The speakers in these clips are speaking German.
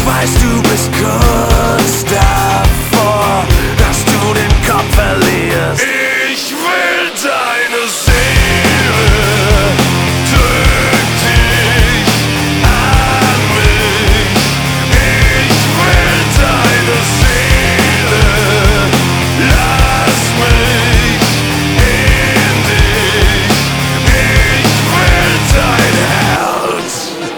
weiß, du bist kurz davor, dass du den Kopf verlierst. Ich will deine Seele, drück dich an mich. Ich will deine Seele, lass mich in dich. Ich will dein Herz.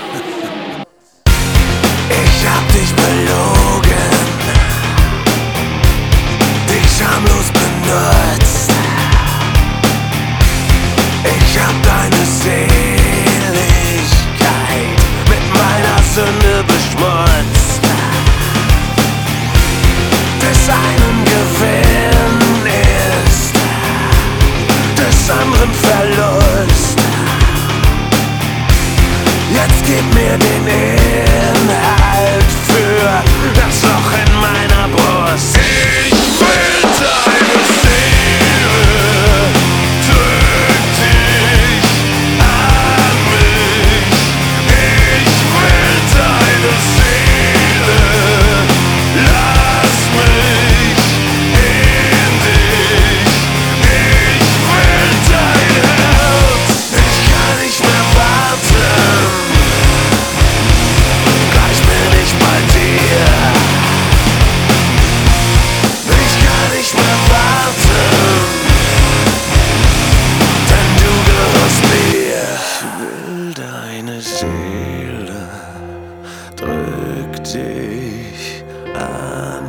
Ich hab dich belogen, dich schamlos benutzt. Ich hab deine Seligkeit mit meiner Sünde beschmutzt. Des einen Gewinn ist des anderen Verlust. Jetzt gib mir den Inhalt für das Loch in meiner Brust. Ich will deine Seele, drück dich an mich. Ich will deine Seele, lass mich in dich. Ich will dein Herz. Ich kann nicht mehr warten, gleich bin ich bei dir. Ich kann nicht mehr warten, denn du gehörst mir. Ich will deine Seele, drück dich an